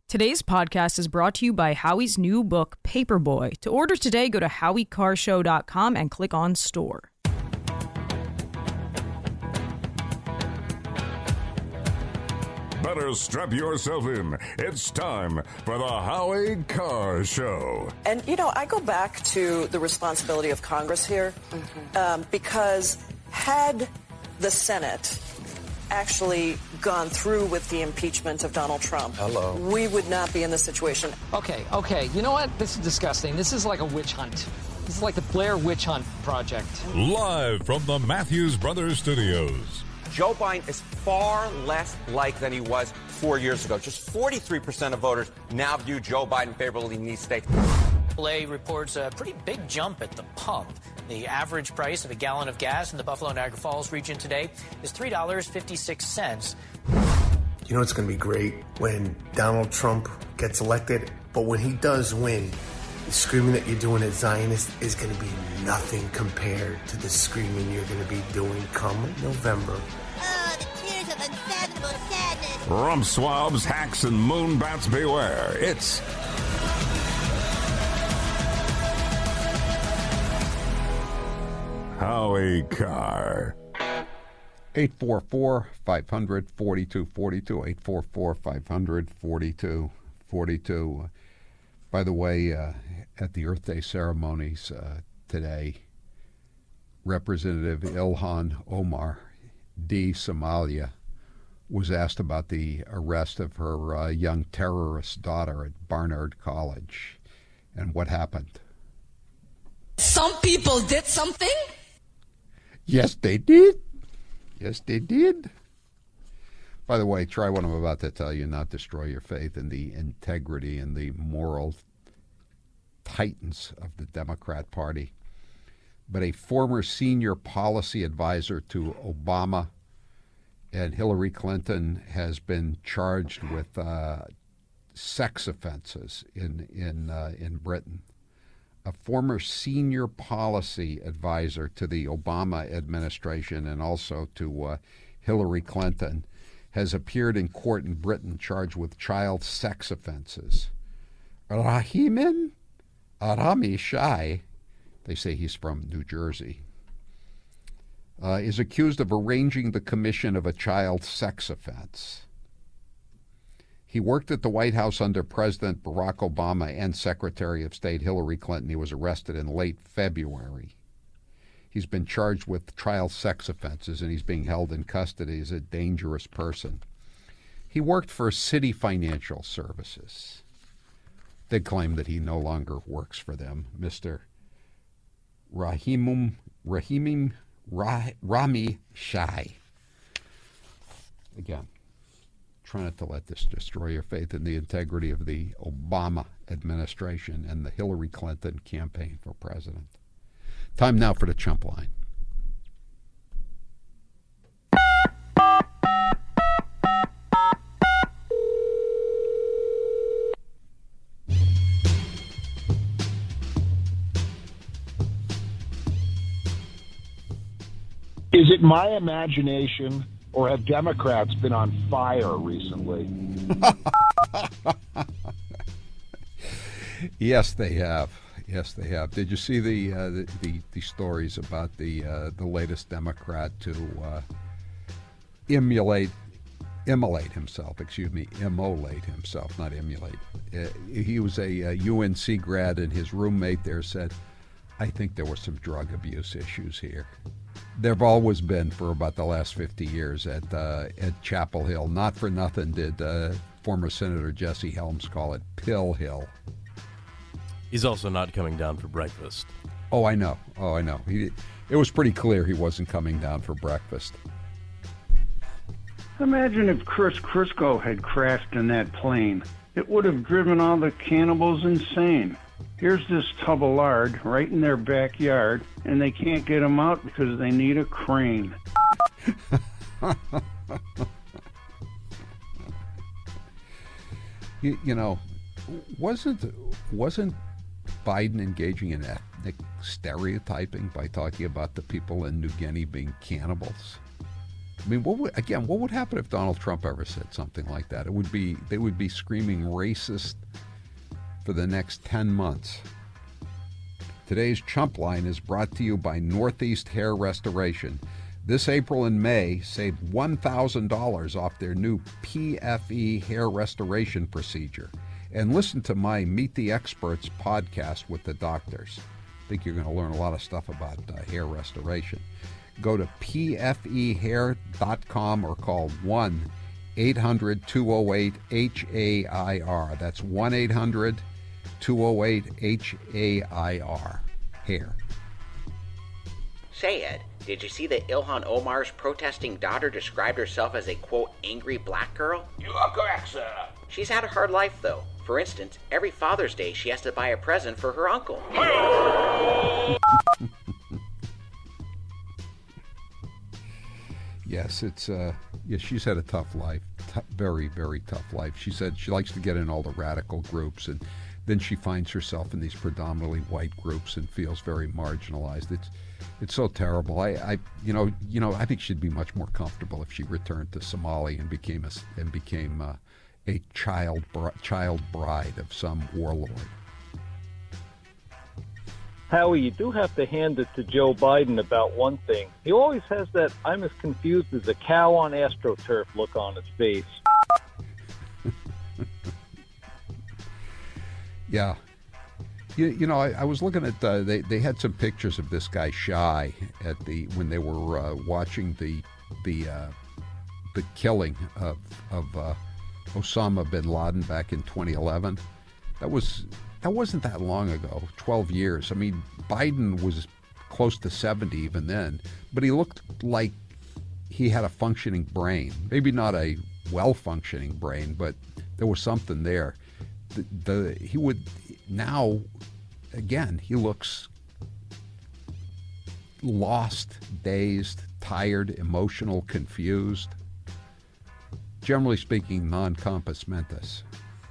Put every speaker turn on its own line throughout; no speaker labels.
Today's podcast is brought to you by Howie's new book, Paperboy. To order today, go to HowieCarShow.com and click on store.
Better strap yourself in. It's time for the Howie Carr Show.
And, you know, I go back to the responsibility of Congress here, because had the Senate actually gone through with the impeachment of Donald Trump, we would not be in this situation.
Okay. You know what? This is disgusting. This is like a witch hunt. This is like the Blair Witch Hunt Project.
Live from the Matthews Brothers Studios.
Joe Biden is far less liked than he was 4 years ago. Just 43% of voters now view Joe Biden favorably in these states.
AAA reports a pretty big jump at the pump. The average price of a gallon of gas in the Buffalo Niagara Falls region today is $3.56.
You know it's going to be great when Donald Trump gets elected, but when he does win, the screaming that you're doing as Zionist is going to be nothing compared to the screaming you're going to be doing come November.
Oh, the tears of unfathomable sadness.
Rump swabs, hacks, and moonbats beware. It's Howie Carr.
844-500-4242, 844-500-4242. By the way, at the Earth Day ceremonies today, Representative Ilhan Omar, D. Somalia, was asked about the arrest of her young terrorist daughter at Barnard College and what happened.
Some people did something?
Yes, they did. Yes, they did. By the way, try what I'm about to tell you, not destroy your faith in the integrity and the moral titans of the Democrat Party. But a former senior policy advisor to Obama and Hillary Clinton has been charged with sex offenses in Britain. A former senior policy advisor to the Obama administration and also to Hillary Clinton has appeared in court in Britain charged with child sex offenses. Rahimin Arami Shai, they say he's from New Jersey, is accused of arranging the commission of a child sex offense. He worked at the White House under President Barack Obama and Secretary of State Hillary Clinton. He was arrested in late February. He's been charged with child sex offenses, and he's being held in custody as a dangerous person. He worked for Citi Financial Services. They claim that he no longer works for them. Mr. Rami Shai. Again, try not to let this destroy your faith in the integrity of the Obama administration and the Hillary Clinton campaign for president. Time now for the Chump Line.
Is it my imagination, or have Democrats been on fire recently?
Yes, they have. Yes, they have. Did you see the stories about the latest Democrat to immolate himself, not emulate. He was a UNC grad, and his roommate there said, I think there were some drug abuse issues here. There have always been for about the last 50 years at Chapel Hill. Not for nothing did former Senator Jesse Helms call it Pill Hill.
He's also not coming down for breakfast.
Oh, I know. It was pretty clear he wasn't coming down for breakfast.
Imagine if Chris Crisco had crashed in that plane. It would have driven all the cannibals insane. Here's this tub of lard right in their backyard, and they can't get him out because they need a crane.
you know, wasn't Biden engaging in ethnic stereotyping by talking about the people in New Guinea being cannibals? I mean, what would happen if Donald Trump ever said something like that? They would be screaming racist for the next 10 months. Today's Chump Line is brought to you by Northeast Hair Restoration. This April and May, save $1,000 off their new PFE hair restoration procedure. And listen to my Meet the Experts podcast with the doctors. I think you're going to learn a lot of stuff about hair restoration. Go to pfehair.com or call 1-800-208-HAIR. That's 1-800-208-HAIR. Hair.
Say, Ed, did you see that Ilhan Omar's protesting daughter described herself as a, quote, angry black girl?
You are correct, sir.
She's had a hard life, though. For instance, every Father's Day she has to buy a present for her uncle.
Yes, she's had a tough life, very, very tough life. She said she likes to get in all the radical groups, and then she finds herself in these predominantly white groups and feels very marginalized. It's so terrible. I think she'd be much more comfortable if she returned to Somalia and became a child bride of some warlord.
Howie, you do have to hand it to Joe Biden about one thing. He always has that I'm as confused as a cow on AstroTurf look on his face.
Yeah. I was looking at, they had some pictures of this guy Shai when they were watching the killing of Osama bin Laden back in 2011. That wasn't that long ago, 12 years. I mean, Biden was close to 70 even then, but he looked like he had a functioning brain. Maybe not a well-functioning brain, but there was something there. He looks lost, dazed, tired, emotional, confused. Generally speaking, non-compos mentis.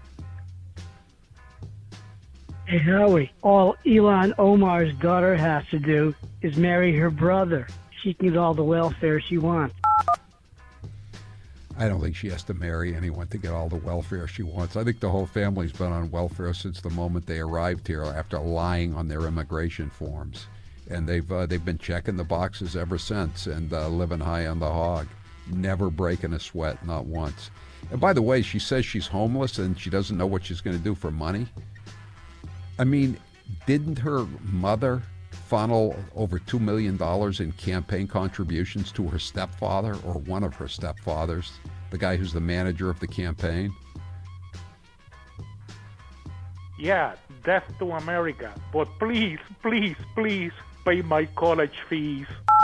Hey, Howie, all Ilhan Omar's daughter has to do is marry her brother. She can get all the welfare she wants.
I don't think she has to marry anyone to get all the welfare she wants. I think the whole family's been on welfare since the moment they arrived here after lying on their immigration forms. And they've been checking the boxes ever since and living high on the hog. Never breaking a sweat, not once. And by the way, she says she's homeless and she doesn't know what she's going to do for money. I mean, didn't her mother funnel over $2 million in campaign contributions to her stepfather, or one of her stepfathers, the guy who's the manager of the campaign?
Yeah, death to America. But please, please, please pay my college fees.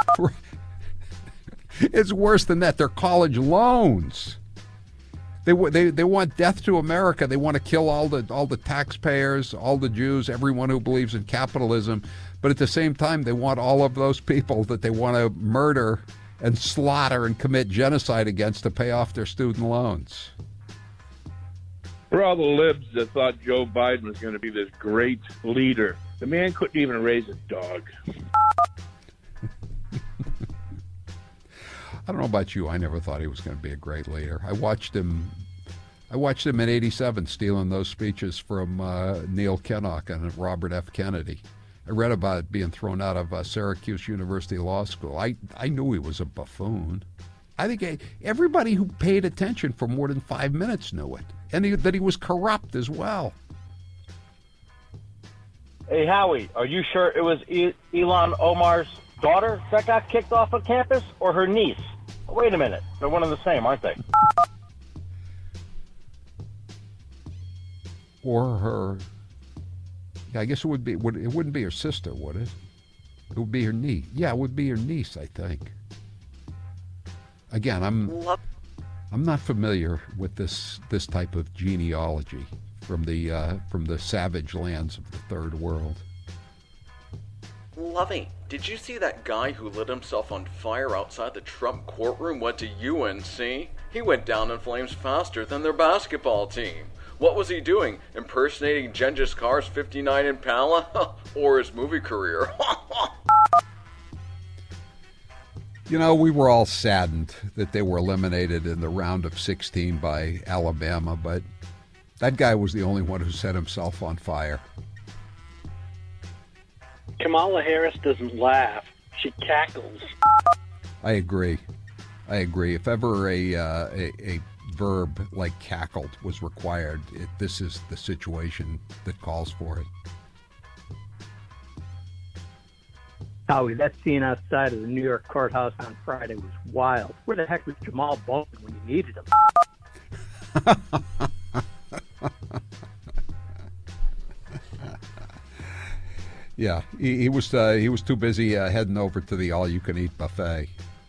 It's worse than that. They're college loans. They want death to America. They want to kill all the taxpayers, all the Jews, everyone who believes in capitalism. But at the same time, they want all of those people that they want to murder and slaughter and commit genocide against to pay off their student loans.
For all the libs that thought Joe Biden was going to be this great leader, the man couldn't even raise a dog.
I don't know about you. I never thought he was going to be a great leader. I watched him in '87 stealing those speeches from Neil Kinnock and Robert F. Kennedy. I read about it being thrown out of Syracuse University Law School. I knew he was a buffoon. I think everybody who paid attention for more than 5 minutes knew it, and that he was corrupt as well.
Hey, Howie, are you sure it was Ilhan Omar's daughter that got kicked off of campus, or her niece? Wait a minute. They're one and the same, aren't they?
Or her... Yeah, I guess it wouldn't be her sister, would it? It would be her niece. Yeah, it would be her niece, I think. Again, I'm not familiar with this type of genealogy from the savage lands of the Third World.
Lovey, did you see that guy who lit himself on fire outside the Trump courtroom went to UNC? He went down in flames faster than their basketball team. What was he doing? Impersonating Genghis Khan's 59 Impala? Or his movie career?
You know, we were all saddened that they were eliminated in the round of 16 by Alabama, but that guy was the only one who set himself on fire.
Kamala Harris doesn't laugh. She cackles.
I agree. If ever a verb like cackled was required, this is the situation that calls for it.
Howie, that scene outside of the New York courthouse on Friday was wild. Where the heck was Jamal Bowman when you needed him?
Yeah, he was too busy heading over to the all-you-can-eat buffet.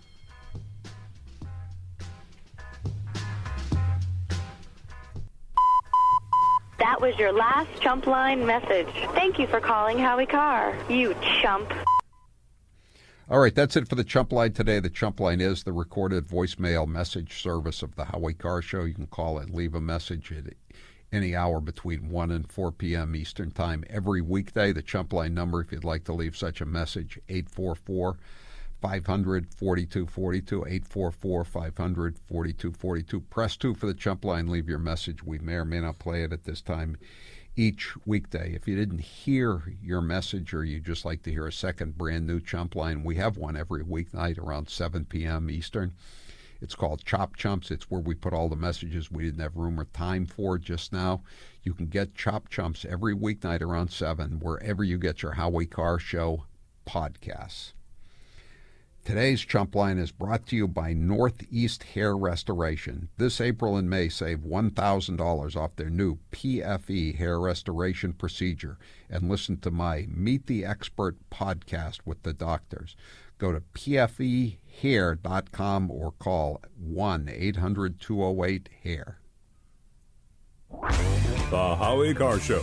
That was your last Chump Line message. Thank you for calling Howie Carr, you chump.
All right, that's it for the Chump Line today. The Chump Line is the recorded voicemail message service of the Howie Carr Show. You can call and leave a message at any hour between 1 and 4 p.m. Eastern Time every weekday. The Chump Line number, if you'd like to leave such a message, 844-500-4242, 844-500-4242. Press 2 for the Chump Line. Leave your message. We may or may not play it at this time each weekday. If you didn't hear your message or you just like to hear a second brand new Chump Line, we have one every weeknight around 7 p.m. Eastern. It's called Chop Chumps. It's where we put all the messages we didn't have room or time for just now. You can get Chop Chumps every weeknight around 7, wherever you get your Howie Carr Show podcasts. Today's Chump Line is brought to you by Northeast Hair Restoration. This April and May, save $1,000 off their new PFE hair restoration procedure. And listen to my Meet the Expert podcast with the doctors. Go to pfehair.com or call 1-800-208-HAIR.
The Howie Carr Show.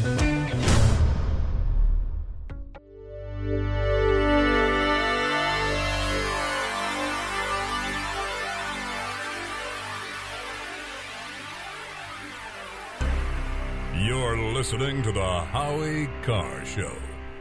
You're listening to the Howie Carr Show.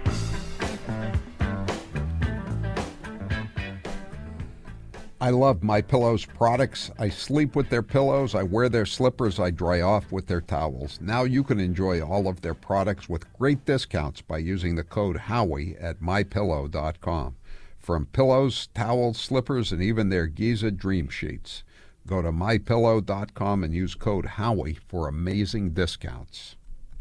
I love MyPillow's products. I sleep with their pillows, I wear their slippers, I dry off with their towels. Now you can enjoy all of their products with great discounts by using the code Howie at MyPillow.com. From pillows, towels, slippers, and even their Giza Dream Sheets. Go to MyPillow.com and use code Howie for amazing discounts.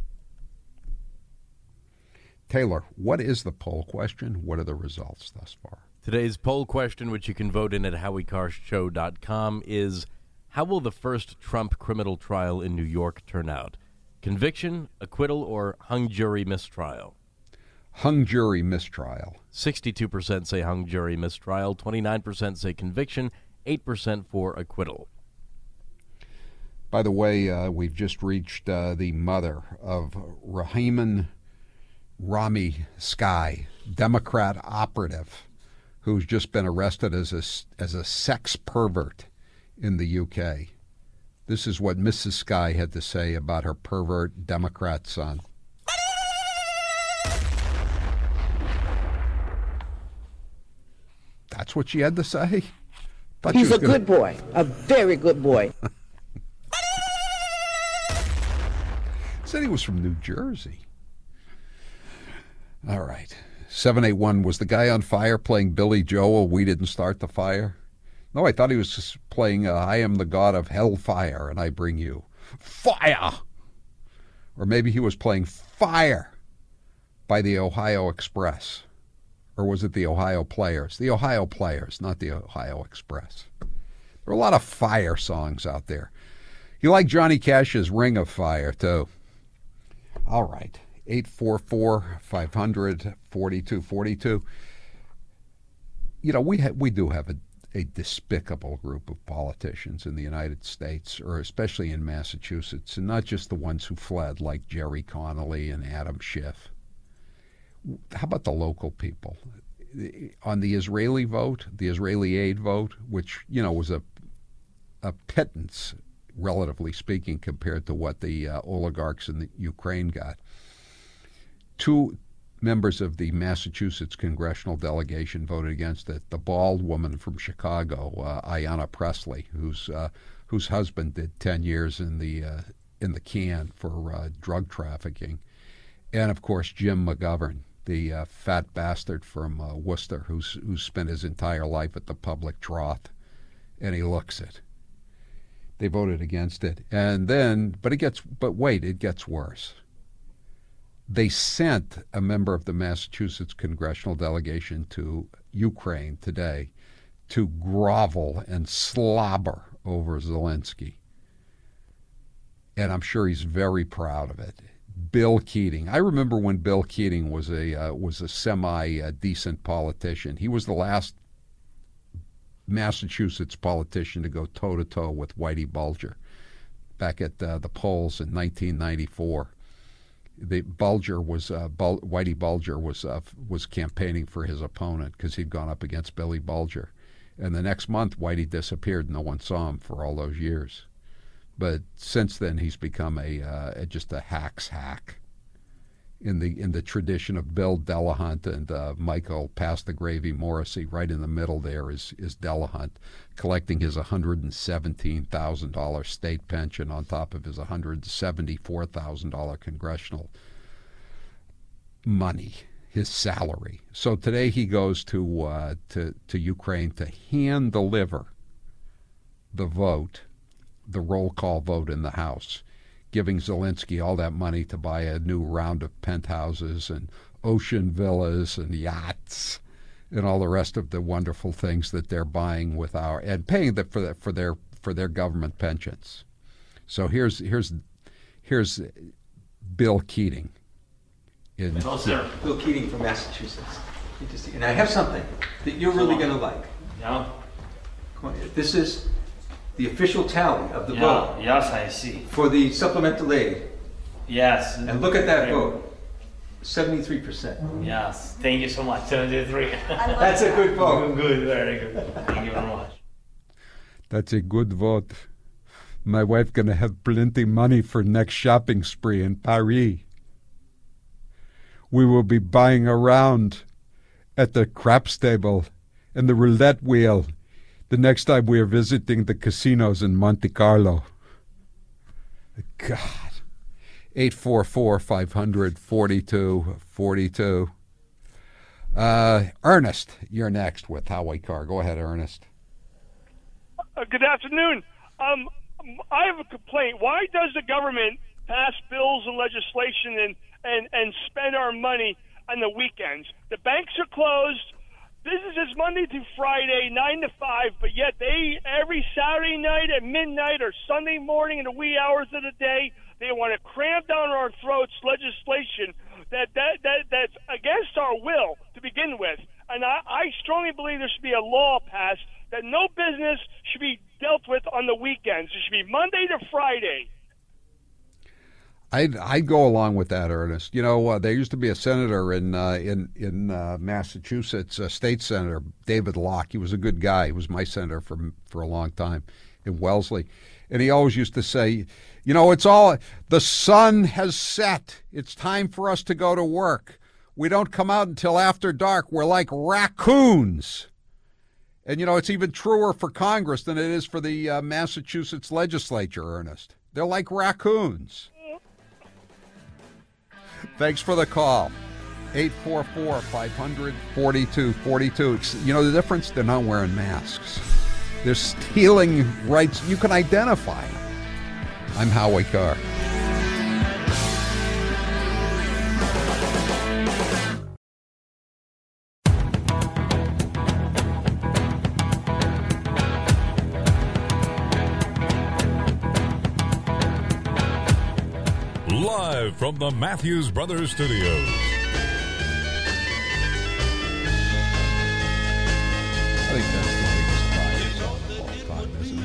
Taylor, what is the poll question? What are the results thus far?
Today's poll question, which you can vote in at HowieCarrshow.com, is how will the first Trump criminal trial in New York turn out? Conviction, acquittal, or hung jury mistrial?
Hung jury mistrial.
62% say hung jury mistrial, 29% say conviction, 8% for acquittal.
By the way, we've just reached the mother of Rahiman Rami Sky, Democrat operative, who's just been arrested as a sex pervert in the UK. This is what Mrs. Sky had to say about her pervert Democrat son. That's what she had to say?
He's a good boy, a very good boy.
Said he was from New Jersey. All right. 781, was the guy on fire playing Billy Joel, We Didn't Start the Fire? No, I thought he was just playing I Am the God of Hellfire and I Bring You Fire. Or maybe he was playing Fire by the Ohio Express. Or was it the Ohio Players? The Ohio Players, not the Ohio Express. There are a lot of fire songs out there. You like Johnny Cash's Ring of Fire, too. All right. 844-500-4242. You know, we do have a despicable group of politicians in the United States, or especially in Massachusetts, and not just the ones who fled, like Jerry Connolly and Adam Schiff. How about the local people? On the Israeli vote, the Israeli aid vote, which, you know, was a pittance, relatively speaking, compared to what the oligarchs in the Ukraine got. members of the Massachusetts congressional delegation voted against it. The bald woman from Chicago, Ayanna Pressley, whose husband did 10 years in the can for drug trafficking, and of course Jim McGovern, the fat bastard from Worcester, who's spent his entire life at the public trough, and he looks it. They voted against it, and then, but it gets worse. They sent a member of the Massachusetts congressional delegation to Ukraine today to grovel and slobber over Zelensky. And I'm sure he's very proud of it. Bill Keating. I remember when Bill Keating was a semi-decent politician. He was the last Massachusetts politician to go toe-to-toe with Whitey Bulger back at the polls in 1994. Whitey Bulger was campaigning for his opponent because he'd gone up against Billy Bulger, and the next month Whitey disappeared. No one saw him for all those years, but since then he's become just a hack's hack. In the tradition of Bill Delahunt and Michael Pass the Gravy Morrissey, right in the middle there is Delahunt, collecting his $117,000 state pension on top of his $174,000 congressional money, his salary. So today he goes to Ukraine to hand deliver the roll call vote in the House, giving Zelensky all that money to buy a new round of penthouses and ocean villas and yachts and all the rest of the wonderful things that they're buying with and paying for their government pensions. So here's Bill Keating.
Hello, sir. Bill Keating from Massachusetts. And I have something that you're really going to like.
Yeah.
This is the official tally of the vote.
Yes, I see.
For the supplemental aid.
Yes.
And look at that vote. 73%.
Yes. Thank you so much. 73.
That's a good vote.
Good, very good. Thank you very much.
That's a good vote. My wife gonna have plenty money for next shopping spree in Paris. We will be buying around at the craps table and the roulette wheel the next time we are visiting the casinos in Monte Carlo. God. 844-500-4242. Ernest, you're next with Howie Carr. Go ahead, Ernest.
Good afternoon. I have a complaint. Why does the government pass bills and legislation and spend our money on the weekends? The banks are closed. Business is Monday through Friday, 9 to 5, but yet every Saturday night at midnight or Sunday morning in the wee hours of the day, they want to cram down our throats legislation that's against our will to begin with. And I strongly believe there should be a law passed that no business should be dealt with on the weekends. It should be Monday to Friday.
I'd go along with that, Ernest. You know, there used to be a senator in Massachusetts, a state senator, David Locke. He was a good guy. He was my senator for a long time in Wellesley. And he always used to say, you know, the sun has set. It's time for us to go to work. We don't come out until after dark. We're like raccoons. And, you know, it's even truer for Congress than it is for the Massachusetts legislature, Ernest. They're like raccoons. Thanks for the call. 844-500-4242. You know the difference? They're not wearing masks. They're stealing rights. You can identify them. I'm Howie Carr.
Live from the Matthews Brothers Studios.
I think that's the biggest fire song of all time, isn't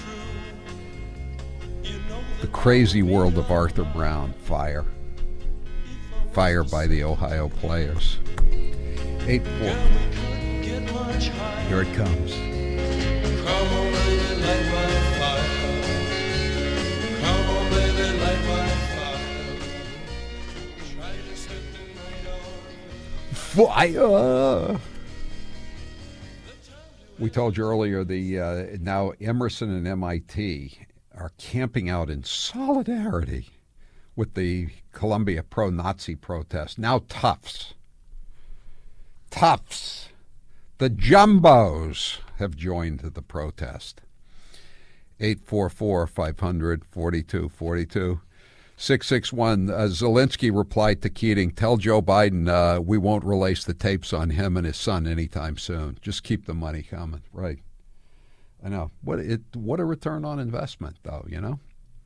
it? The Crazy World of Arthur Brown, Fire. Fire by the Ohio Players. 8-4. Here it comes.
Come on, baby, light my fire. Come on, baby, light my fire. Try to set the night on
Fire. We told you earlier the now Emerson and MIT are camping out in solidarity with the Columbia pro-Nazi protest. Now Tufts, the Jumbos have joined the protest. 844-500-4242. 661, Zelensky replied to Keating, tell Joe Biden we won't release the tapes on him and his son anytime soon. Just keep the money coming. Right. I know. What a return on investment, though, you know?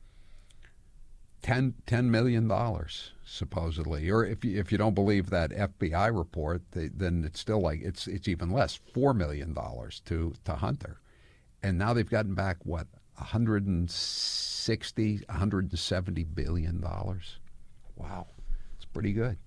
$10 million, supposedly. Or if you don't believe that FBI report, then it's still like, it's even less, $4 million to Hunter. And now they've gotten back, what, $170 billion. Wow, it's pretty good.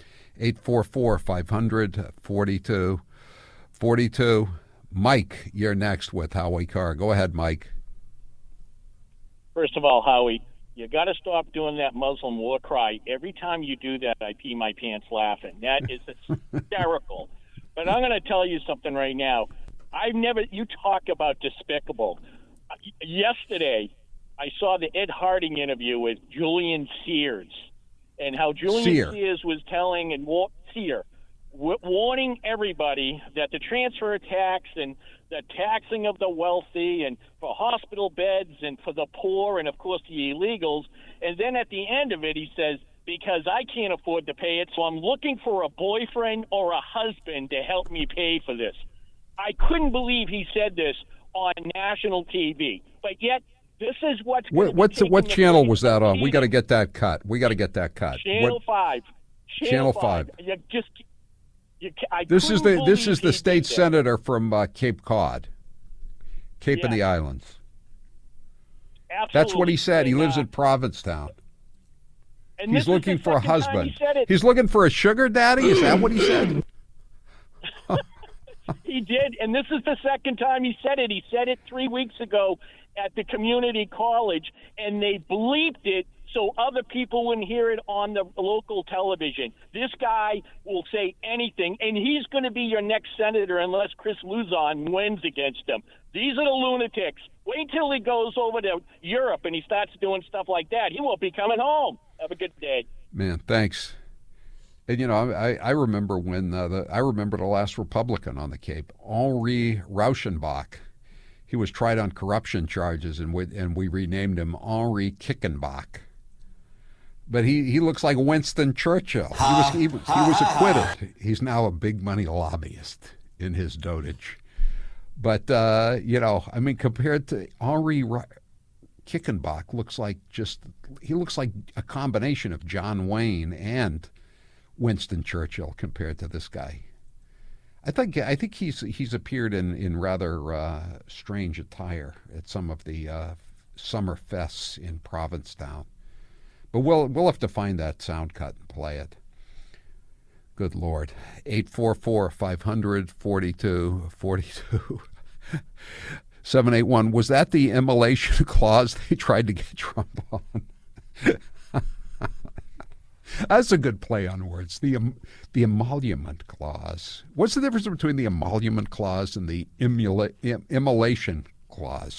844-500-4242. Mike, you're next with Howie Carr. Go ahead, Mike.
First of all, Howie, you got to stop doing that Muslim war cry. Every time you do that, I pee my pants laughing. That is hysterical. But I'm going to tell you something right now. You talk about despicable. Yesterday, I saw the Ed Harding interview with Julian Sears, and how Julian Sears was telling and warning everybody that the transfer tax and the taxing of the wealthy and for hospital beds and for the poor and, of course, the illegals. And then at the end of it, he says, because I can't afford to pay it, so I'm looking for a boyfriend or a husband to help me pay for this. I couldn't believe he said this on national TV, but yet this is what
channel was that on? We got to get that cut.
Channel 5.
Channel 5.
I
This is the
he
state
did that.
senator from Cape Cod, Cape of the Islands.
Absolutely.
That's what he said. He
And,
lives in Provincetown.
and
He's
this is
looking
the
for a
second time
husband.
He said it.
He's looking for a sugar daddy. Is that what he said?
He did, and this is the second time he said it. He said it 3 weeks ago at the community college, and they bleeped it so other people wouldn't hear it on the local television. This guy will say anything, and he's going to be your next senator unless Chris Luzon wins against him. These are the lunatics. Wait till he goes over to Europe and he starts doing stuff like that. He won't be coming home. Have a good day.
Man, thanks. And you know, I remember when I remember the last Republican on the Cape, Henri Rauschenbach. He was tried on corruption charges, and we renamed him Henri Kickenbach. But he looks like Winston Churchill. He was acquitted. He's now a big money lobbyist in his dotage. But you know, I mean, compared to Henri Kickenbach, looks like a combination of John Wayne and Winston Churchill compared to this guy. I think he's appeared in rather strange attire at some of the summer fests in Provincetown. But we'll have to find that sound cut and play it. Good Lord. 844-500-4242. 781. Was that the immolation clause they tried to get Trump on? That's a good play on words. The emolument clause. What's the difference between the emolument clause and the immolation clause?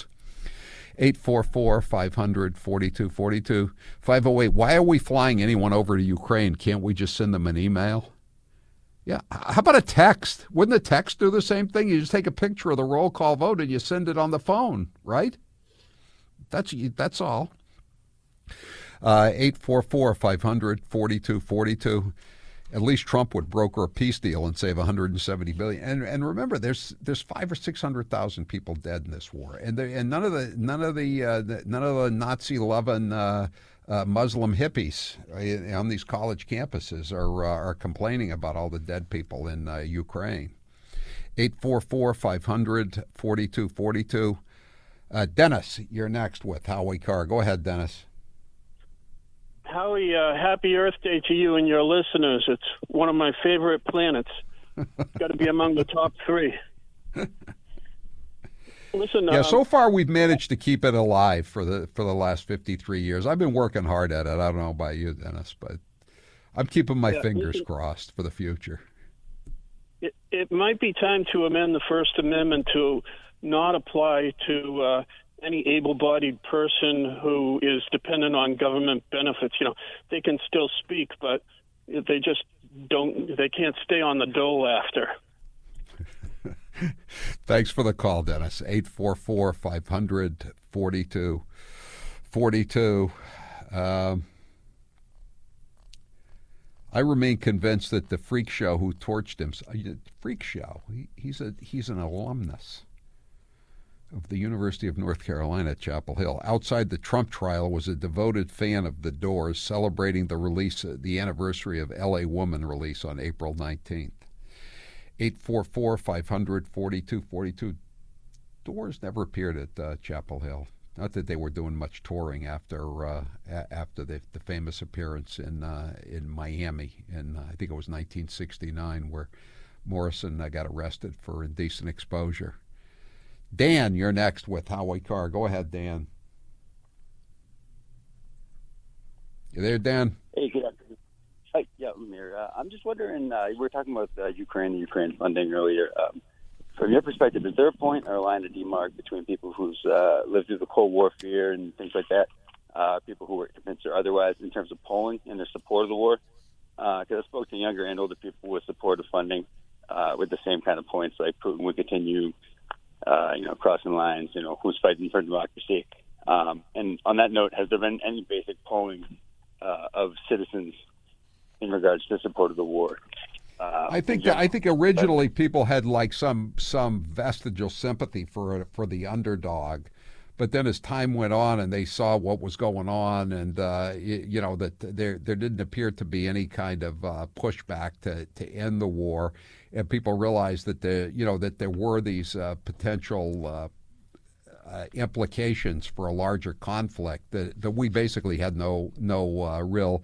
844-500-4242. 508. Why are we flying anyone over to Ukraine? Can't we just send them an email? Yeah. How about a text? Wouldn't a text do the same thing? You just take a picture of the roll call vote and you send it on the phone, right? That's all. 844-500-4242. At least Trump would broker a peace deal and save $170 billion. And remember, there's 500,000 or 600,000 people dead in this war, and none of the Nazi-loving Muslim hippies on these college campuses are complaining about all the dead people in Ukraine. 844-500-4242. Dennis, you're next with Howie Carr. Go ahead, Dennis.
Howie, happy Earth Day to you and your listeners. It's one of my favorite planets. Got to be among the top three. Listen,
yeah. So far, we've managed to keep it alive for the last 53 years. I've been working hard at it. I don't know about you, Dennis, but I'm keeping my fingers crossed for the future.
it might be time to amend the First Amendment to not apply to any able-bodied person who is dependent on government benefits. They can still speak, but they just they can't stay on the dole after.
Thanks for the call, Dennis. 844-500-4242. I remain convinced that the freak show who torched him, freak show, he's an alumnus of the University of North Carolina at Chapel Hill. Outside the Trump trial was a devoted fan of The Doors, celebrating the anniversary of L.A. Woman release on April 19th. 844-500-4242. Doors never appeared at Chapel Hill. Not that they were doing much touring after the famous appearance in Miami in I think it was 1969, where Morrison got arrested for indecent exposure. Dan, you're next with Howie Carr. Go ahead, Dan. You there, Dan?
Hey, good afternoon. Hi, yeah, I'm here. I'm just wondering, we were talking about the Ukraine funding earlier. From your perspective, is there a point or a line to demark between people who's lived through the Cold War fear and things like that, people who were convinced or otherwise, in terms of polling and their support of the war? Because I spoke to younger and older people with support of funding with the same kind of points, like Putin would continue, crossing lines, who's fighting for democracy. And on that note, has there been any basic polling of citizens in regards to support of the war?
I think originally people had like some vestigial sympathy for the underdog, but then as time went on and they saw what was going on, and that there didn't appear to be any kind of pushback to end the war, and people realized that there were these potential implications for a larger conflict that we basically had no real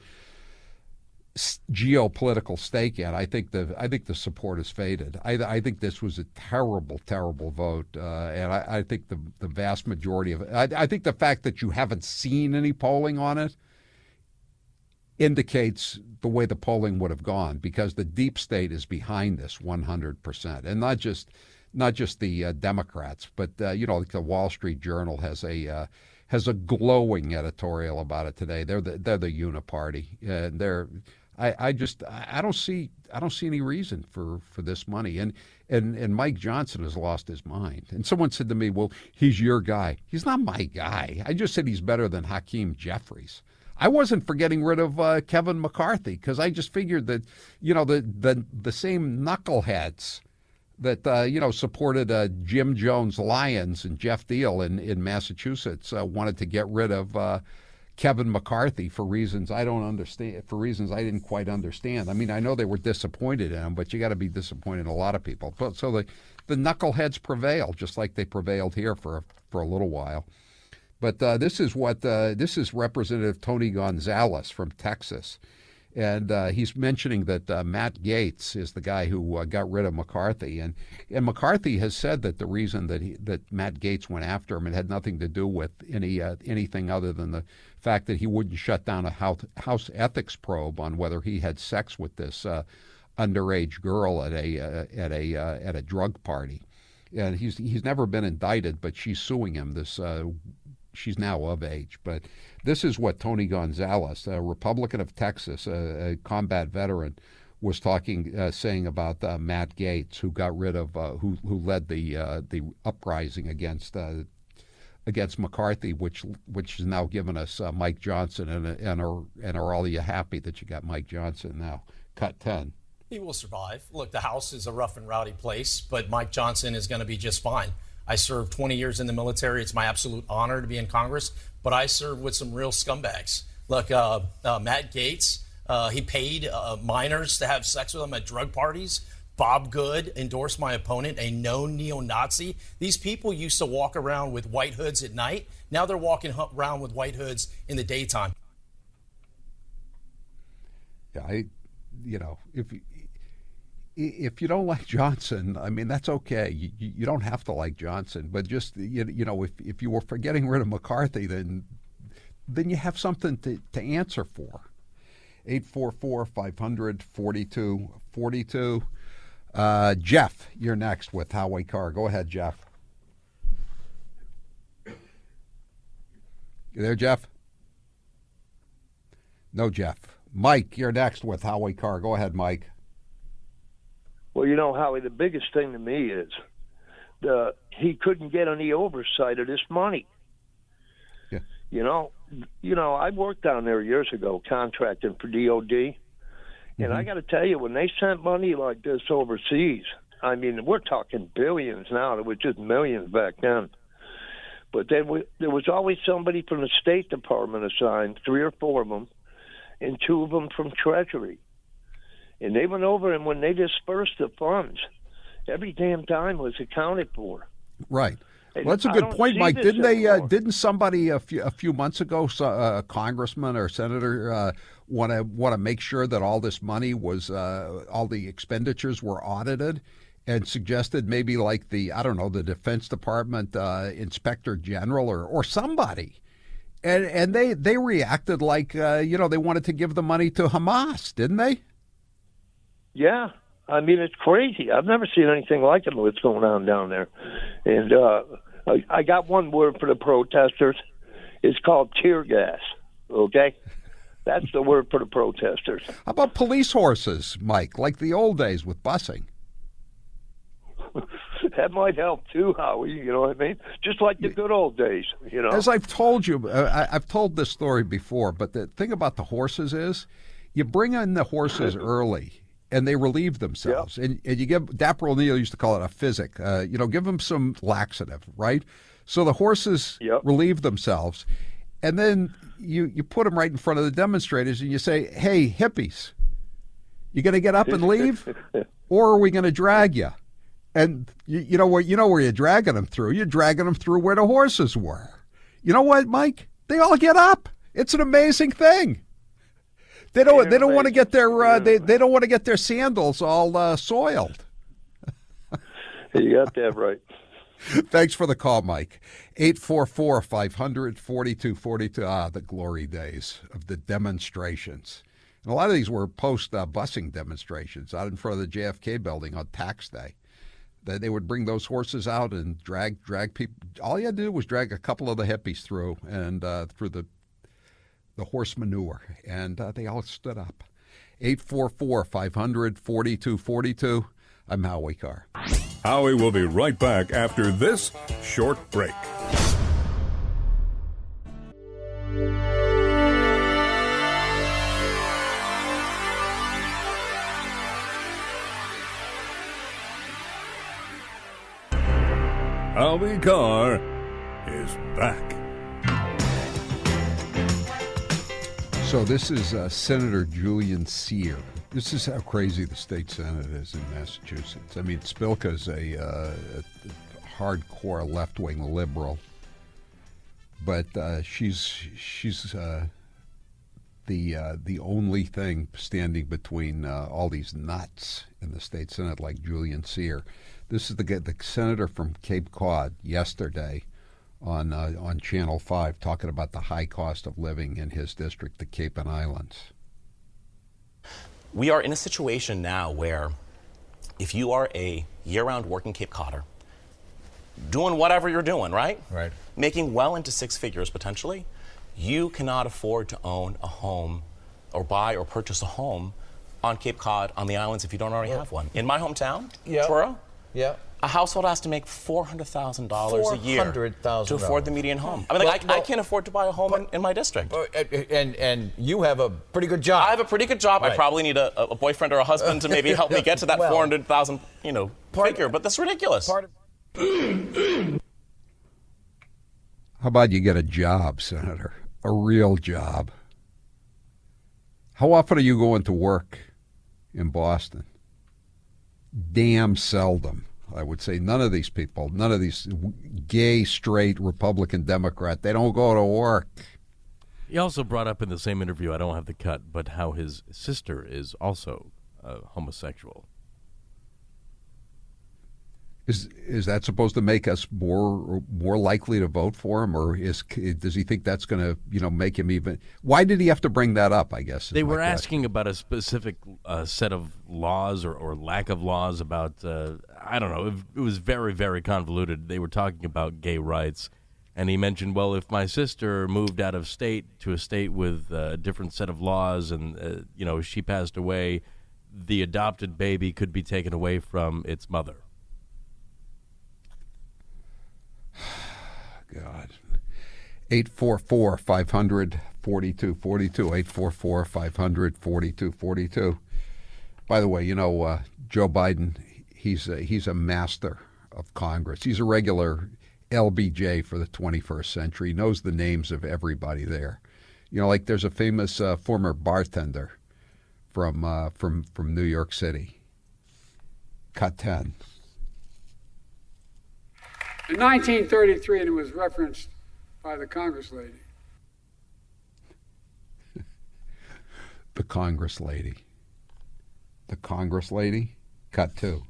geopolitical stake in. I think the support has faded. I think this was a terrible vote, and I think the vast majority of it. I think the fact that you haven't seen any polling on it indicates the way the polling would have gone, because the deep state is behind this 100%, and not just the Democrats, but like the Wall Street Journal has a glowing editorial about it today. They're the uniparty, and I don't see any reason for this money, and Mike Johnson has lost his mind. And someone said to me, "Well, he's your guy." He's not my guy. I just said he's better than Hakeem Jeffries. I wasn't for getting rid of Kevin McCarthy, because I just figured that the same knuckleheads that supported Jim Jones Lions and Jeff Deal in Massachusetts wanted to get rid of Kevin McCarthy for reasons I don't understand, for reasons I didn't quite understand. I mean, I know they were disappointed in him, but you got to be disappointed in a lot of people. So the knuckleheads prevail, just like they prevailed here for a little while. But this is Representative Tony Gonzalez from Texas. And he's mentioning that Matt Gaetz is the guy who got rid of McCarthy, and McCarthy has said that the reason that Matt Gaetz went after him, it had nothing to do with anything other than the fact that he wouldn't shut down a House ethics probe on whether he had sex with this underage girl at a drug party, and he's never been indicted, but she's suing him. She's now of age, but this is what Tony Gonzalez, a Republican of Texas, a combat veteran, was saying about Matt Gaetz, who got rid of, who led the uprising against McCarthy, which has now given us Mike Johnson, and are all you happy that you got Mike Johnson now? Cut 10.
He will survive. Look, the House is a rough and rowdy place, but Mike Johnson is going to be just fine. I served 20 years in the military. It's my absolute honor to be in Congress, but I served with some real scumbags. Look, Matt Gaetz, he paid minors to have sex with him at drug parties. Bob Good endorsed my opponent, a known neo-Nazi. These people used to walk around with white hoods at night. Now they're walking around with white hoods in the daytime.
Yeah, if you don't like Johnson, I mean, that's okay. You don't have to like Johnson, but just if you were for getting rid of McCarthy, then you have something to answer for. 844-500-4242. Jeff, you're next with Howie Carr. Go ahead, Jeff. You there, Jeff? No, Jeff. Mike, you're next with Howie Carr. Go ahead, Mike.
Well, Howie, the biggest thing to me is he couldn't get any oversight of this money.
Yeah.
I worked down there years ago contracting for DOD, and I got to tell you, when they sent money like this overseas, I mean, we're talking billions now. It was just millions back then. But then there was always somebody from the State Department assigned, 3 or 4 of them, and 2 of them from Treasury. And they went over, and when they dispersed the funds, every damn dime was accounted for.
Right.
And
Well, that's a
I
good
don't
point,
see
Mike.
this
Didn't they?
anymore.
Didn't somebody a few months ago, a congressman or senator, want to make sure that all this money was all the expenditures were audited, and suggested maybe like the Defense Department Inspector General or somebody, and they reacted like they wanted to give the money to Hamas, didn't they?
Yeah. I mean, it's crazy. I've never seen anything like it, what's going on down there. And I got one word for the protesters. It's called tear gas, okay? That's the word for the protesters.
How about police horses, Mike, like the old days with busing?
That might help too, Howie, you know what I mean? Just like the good old days,
As I've told you, I've told this story before, but the thing about the horses is you bring in the horses early, and they relieve themselves. Yep. And you give, Dapper O'Neill used to call it a physic, give them some laxative, right? So the horses relieve themselves. And then you put them right in front of the demonstrators and you say, hey, hippies, you going to get up and leave? Or are we going to drag you? And you know where you're dragging them through? You're dragging them through where the horses were. You know what, Mike? They all get up. It's an amazing thing. They don't want to get their they don't want to get their sandals all soiled.
You got that right.
Thanks for the call, Mike. 844-500-4242. The glory days of the demonstrations. And a lot of these were post-busing demonstrations out in front of the JFK building on tax day. They would bring those horses out and drag people. All you had to do was drag a couple of the hippies through and through the horse manure, and they all stood up. 844-500-4242. I'm Howie Carr.
Howie will be right back after this short break. Howie Carr is back.
So this is Senator Julian Cyr. This is how crazy the state Senate is in Massachusetts. I mean, Spilka's a hardcore left-wing liberal, but she's the only thing standing between all these nuts in the state Senate, like Julian Cyr. This is the senator from Cape Cod yesterday on Channel 5 talking about the high cost of living in his district, the Cape and Islands.
We are in a situation now where if you are a year-round working Cape Codder, doing whatever you're doing, right?
Right.
Making well into 6 figures potentially, you cannot afford to own a home or buy or purchase a home on Cape Cod, on the islands, if you don't already have one. In my hometown, Truro, a household has to make $400,000 a year to afford the median home. I mean, I can't afford to buy a home in my district.
And you have a pretty good job.
I have a pretty good job.
Right.
I probably need a boyfriend or a husband to maybe help me get to that 400,000, figure. But that's ridiculous.
How about you get a job, Senator? A real job. How often are you going to work in Boston? Damn seldom. I would say none of these people, none of these gay, straight, Republican, Democrat, they don't go to work.
He also brought up in the same interview, I don't have the cut, but how his sister is also homosexual.
Is that supposed to make us more likely to vote for him, or does he think that's going to make him even? Why did he have to bring that up? I guess
they were asking about a specific set of laws or lack of laws about I don't know. It was very, very convoluted. They were talking about gay rights, and he mentioned, well, if my sister moved out of state to a state with a different set of laws, and she passed away, the adopted baby could be taken away from its mother.
God. 844-500-4242. 844-500-4242. By the way, Joe Biden, he's a master of Congress. He's a regular LBJ for the 21st century. He knows the names of everybody there. Like there's a famous former bartender from New York City. Cut 10.
In 1933, and it was referenced by the Congress lady.
The Congress lady. The Congress lady? Cut 2.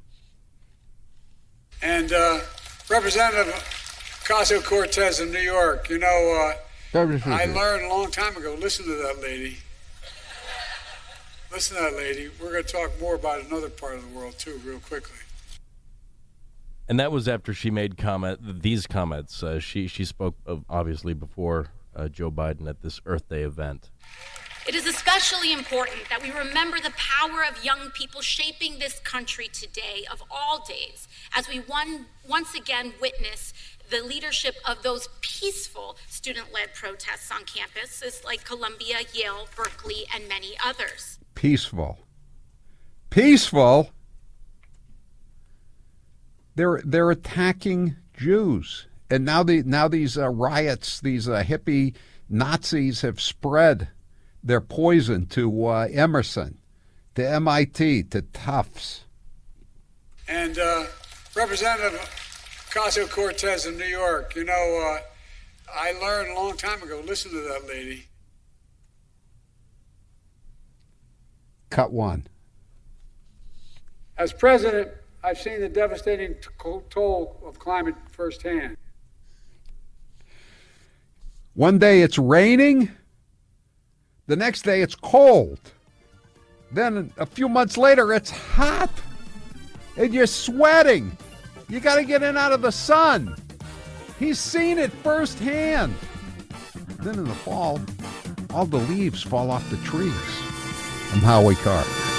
And Representative Ocasio-Cortez in New York, I learned a long time ago, listen to that lady. Listen to that lady. We're going to talk more about another part of the world, too, real quickly.
And that was after she made these comments. She spoke obviously before Joe Biden at this Earth Day event.
It is especially important that we remember the power of young people shaping this country today, of all days, as we once again witness the leadership of those peaceful student-led protests on campuses like Columbia, Yale, Berkeley, and many others.
Peaceful. Peaceful? They're attacking Jews, and now these riots, these hippie Nazis have spread their poison to Emerson, to MIT, to Tufts.
And Representative Ocasio-Cortez in New York, I learned a long time ago. Listen to that lady.
Cut 1.
As president, I've seen the devastating toll of climate firsthand.
One day it's raining, the next day it's cold. Then a few months later it's hot, and you're sweating. You got to get in out of the sun. He's seen it firsthand. Then in the fall, all the leaves fall off the trees. I'm Howie Carr.